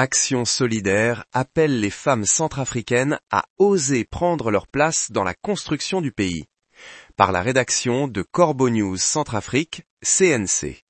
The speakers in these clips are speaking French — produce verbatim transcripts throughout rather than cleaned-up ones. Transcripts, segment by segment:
Action solidaire appelle les femmes centrafricaines à oser prendre leur place dans la construction du pays. Par la rédaction de Corbeau News Centrafrique, C N C.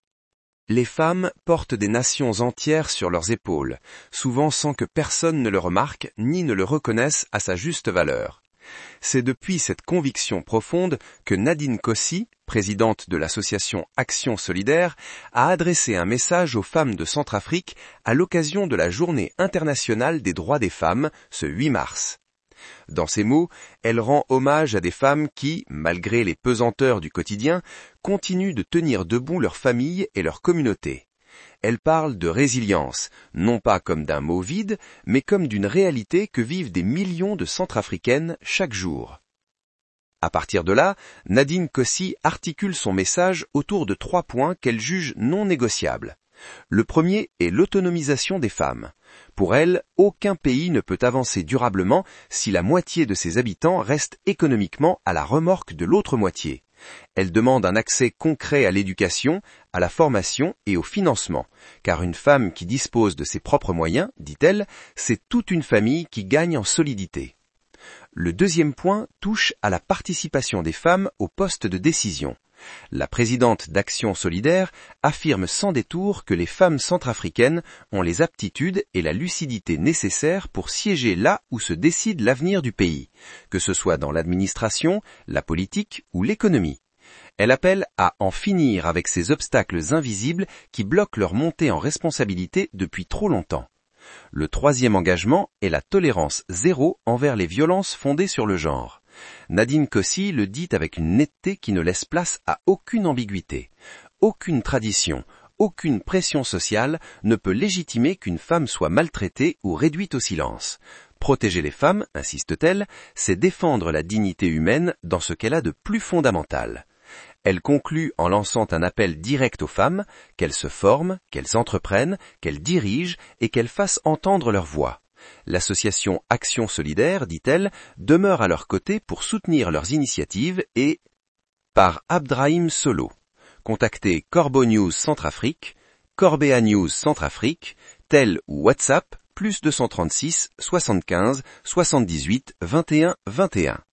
Les femmes portent des nations entières sur leurs épaules, souvent sans que personne ne le remarque ni ne le reconnaisse à sa juste valeur. C'est depuis cette conviction profonde que Nadine Kossi, présidente de l'association Action solidaire, a adressé un message aux femmes de Centrafrique à l'occasion de la Journée internationale des droits des femmes, ce huit mars. Dans ces mots, elle rend hommage à des femmes qui, malgré les pesanteurs du quotidien, continuent de tenir debout leur famille et leur communauté. Elle parle de résilience, non pas comme d'un mot vide, mais comme d'une réalité que vivent des millions de Centrafricaines chaque jour. À partir de là, Nadine Kossi articule son message autour de trois points qu'elle juge non négociables. Le premier est l'autonomisation des femmes. Pour elle, aucun pays ne peut avancer durablement si la moitié de ses habitants reste économiquement à la remorque de l'autre moitié. Elle demande un accès concret à l'éducation, à la formation et au financement, car une femme qui dispose de ses propres moyens, dit-elle, c'est toute une famille qui gagne en solidité. Le deuxième point touche à la participation des femmes aux postes de décision. La présidente d'Action solidaire affirme sans détour que les femmes centrafricaines ont les aptitudes et la lucidité nécessaires pour siéger là où se décide l'avenir du pays, que ce soit dans l'administration, la politique ou l'économie. Elle appelle à en finir avec ces obstacles invisibles qui bloquent leur montée en responsabilité depuis trop longtemps. Le troisième engagement est la tolérance zéro envers les violences fondées sur le genre. Nadine Kossi le dit avec une netteté qui ne laisse place à aucune ambiguïté. Aucune tradition, aucune pression sociale ne peut légitimer qu'une femme soit maltraitée ou réduite au silence. Protéger les femmes, insiste-t-elle, c'est défendre la dignité humaine dans ce qu'elle a de plus fondamental. Elle conclut en lançant un appel direct aux femmes, qu'elles se forment, qu'elles entreprennent, qu'elles dirigent et qu'elles fassent entendre leur voix. L'association Action solidaire, dit-elle, demeure à leur côté pour soutenir leurs initiatives et par Abdrahim Solo. Contactez Corbeau News Centrafrique, Corbea News Centrafrique, tel ou WhatsApp, plus deux cent trente-six, soixante-quinze, soixante-dix-huit, vingt et un, vingt et un.